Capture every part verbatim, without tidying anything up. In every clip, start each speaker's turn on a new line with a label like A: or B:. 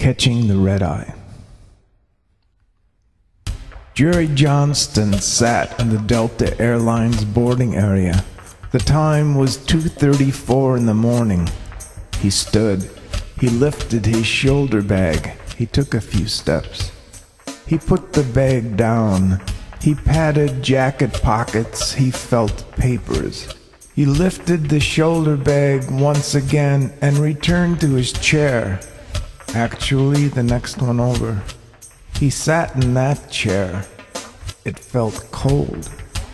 A: Catching the red-eye. Jerry Johnston sat in the Delta Airlines boarding area. The time was two thirty-four in the morning. He stood. He lifted his shoulder bag. He took a few steps. He put the bag down. He patted jacket pockets. He felt papers. He lifted the shoulder bag once again and returned to his chair. Actually, the next one over. He sat in that chair. It felt cold.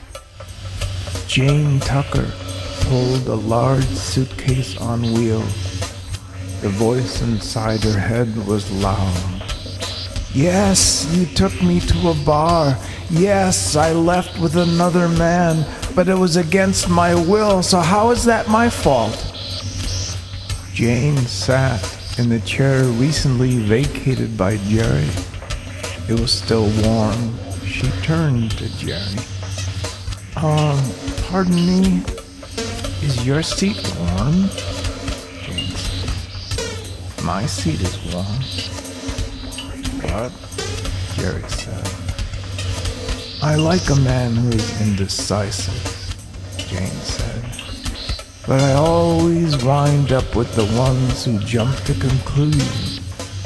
A: Jane Tucker pulled a large suitcase on wheels. The voice inside her head was loud. Yes, you took me to a bar. Yes, I left with another man, but it was against my will, so how is that my fault? Jane sat in the chair recently vacated by Jerry. It was still warm. She turned to Jerry. Um, pardon me, is your seat warm? Jane said, my seat is warm. What? Jerry said. I like a man who is indecisive, Jane said. But I always wind up with the ones who jump to conclusions.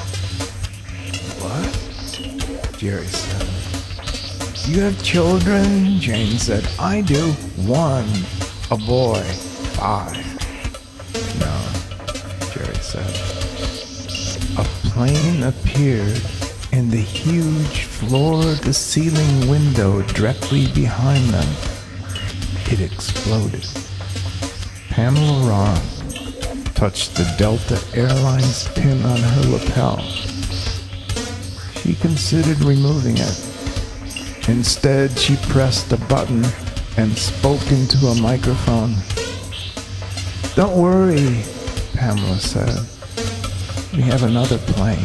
A: What? Jerry said. You have children? Jane said. I do. One. A boy. Five. No, Jerry said. A plane appeared in the huge floor-to-ceiling window directly behind them. It exploded. Pamela Roth touched the Delta Airlines pin on her lapel. She considered removing it. Instead, she pressed a button and spoke into a microphone. Don't worry, Pamela said. We have another plane.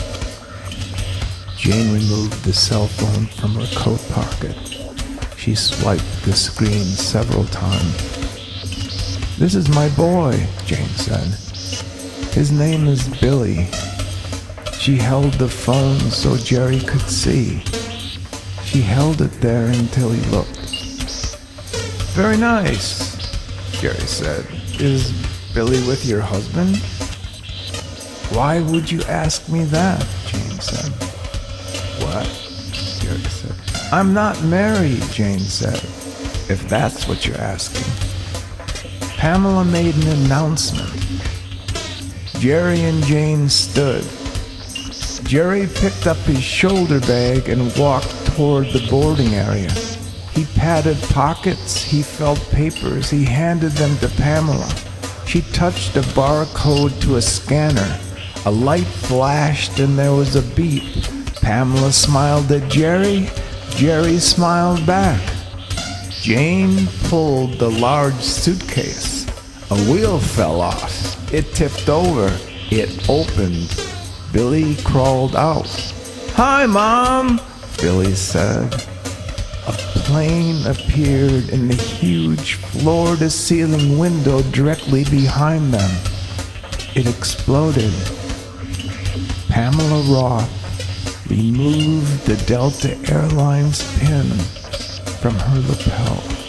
A: Jane removed the cell phone from her coat pocket. She swiped the screen several times. This is my boy, Jane said. His name is Billy. She held the phone so Jerry could see. She held it there until he looked. Very nice, Jerry said. Is Billy with your husband? Why would you ask me that? Jane said. What? Jerry said. I'm not married, Jane said, if that's what you're asking. Pamela made an announcement. Jerry and Jane stood. Jerry picked up his shoulder bag and walked toward the boarding area. He patted pockets, he felt papers, he handed them to Pamela. She touched a barcode to a scanner. A light flashed and there was a beep. Pamela smiled at Jerry. Jerry smiled back. Jane pulled the large suitcase. A wheel fell off. It tipped over. It opened. Billy crawled out. Hi, Mom, Billy said. A plane appeared in the huge floor-to-ceiling window directly behind them. It exploded. Pamela Roth removed the Delta Airlines pin from her lapel.